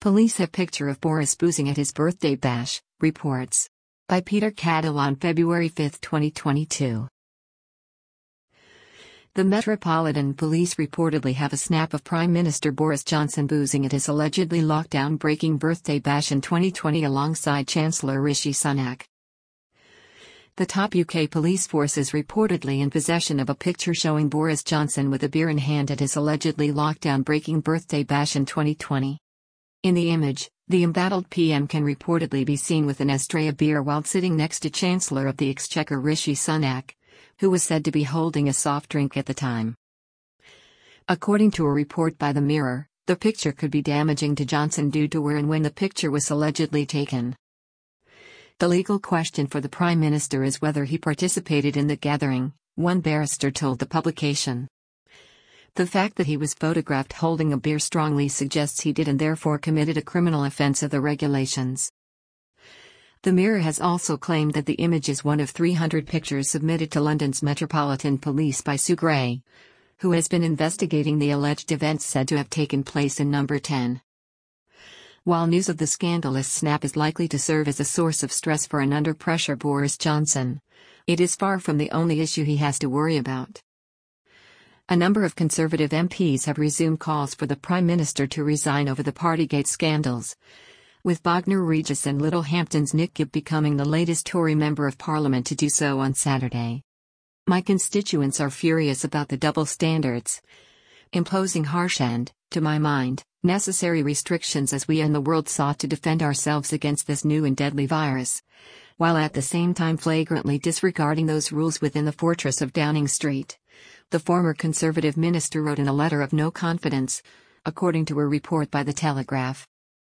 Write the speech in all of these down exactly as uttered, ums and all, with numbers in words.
Police have picture of Boris boozing at his birthday bash, reports. By Peter Cadell on February fifth, twenty twenty-two. The Metropolitan Police reportedly have a snap of Prime Minister Boris Johnson boozing at his allegedly lockdown-breaking birthday bash in twenty twenty alongside Chancellor Rishi Sunak. The top U K police force is reportedly in possession of a picture showing Boris Johnson with a beer in hand at his allegedly lockdown-breaking birthday bash in twenty twenty. In the image, the embattled P M can reportedly be seen with an ashtray of beer while sitting next to Chancellor of the Exchequer Rishi Sunak, who was said to be holding a soft drink at the time. According to a report by the Mirror, the picture could be damaging to Johnson due to where and when the picture was allegedly taken. The legal question for the Prime Minister is whether he participated in the gathering, one barrister told the publication. The fact that he was photographed holding a beer strongly suggests he did and therefore committed a criminal offence of the regulations. The Mirror has also claimed that the image is one of three hundred pictures submitted to London's Metropolitan Police by Sue Gray, who has been investigating the alleged events said to have taken place in Number ten. While news of the scandalous snap is likely to serve as a source of stress for an under-pressure Boris Johnson, it is far from the only issue he has to worry about. A number of Conservative M Ps have resumed calls for the Prime Minister to resign over the Partygate scandals, with Bognor Regis and Littlehampton's Nick Gibb becoming the latest Tory Member of Parliament to do so on Saturday. My constituents are furious about the double standards, imposing harsh and, to my mind, necessary restrictions as we and the world sought to defend ourselves against this new and deadly virus, while at the same time flagrantly disregarding those rules within the fortress of Downing Street, the former Conservative minister wrote in a letter of no confidence, according to a report by The Telegraph.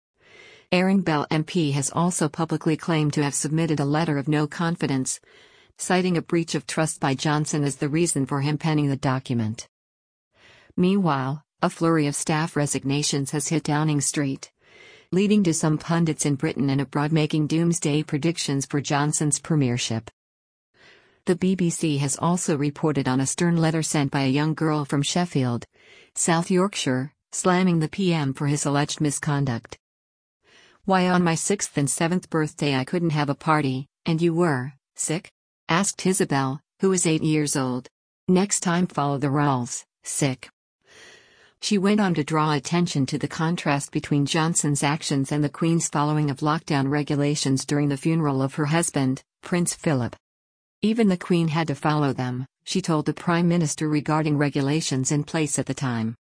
Aaron Bell M P has also publicly claimed to have submitted a letter of no confidence, citing a breach of trust by Johnson as the reason for him penning the document. Meanwhile, a flurry of staff resignations has hit Downing Street, leading to some pundits in Britain and abroad making doomsday predictions for Johnson's premiership. The B B C has also reported on a stern letter sent by a young girl from Sheffield, South Yorkshire, slamming the P M for his alleged misconduct. "Why on my sixth and seventh birthday I couldn't have a party, and you were, sick?" asked Isabel, who is eight years old. "Next time follow the rules, sick." She went on to draw attention to the contrast between Johnson's actions and the Queen's following of lockdown regulations during the funeral of her husband, Prince Philip. Even the Queen had to follow them, she told the Prime Minister regarding regulations in place at the time.